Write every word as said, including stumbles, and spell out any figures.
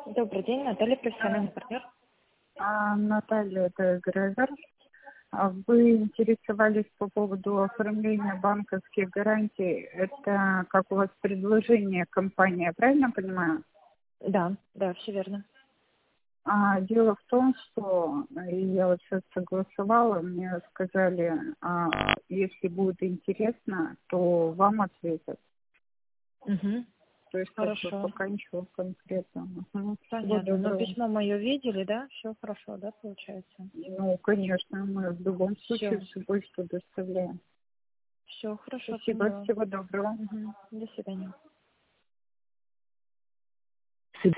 Добрый день, Наталья, профессиональный партнер. А, Наталья, это Грегор. А Вы интересовались по поводу оформления банковских гарантий. Это как у вас предложение компании, я правильно понимаю? Да, да, все верно. А, дело в том, что я вот сейчас согласовала, мне сказали, а, если будет интересно, то вам ответят. Угу. То есть как бы Хорошо, пока ничего конкретного. Мгм. Всего понятно. Но доброго. письмо мое видели, да? Все хорошо, да, получается? Ну, конечно, мы в любом случае Все, всю почту доставляем. все хорошо, Спасибо, поняла. всего доброго. Угу. До свидания.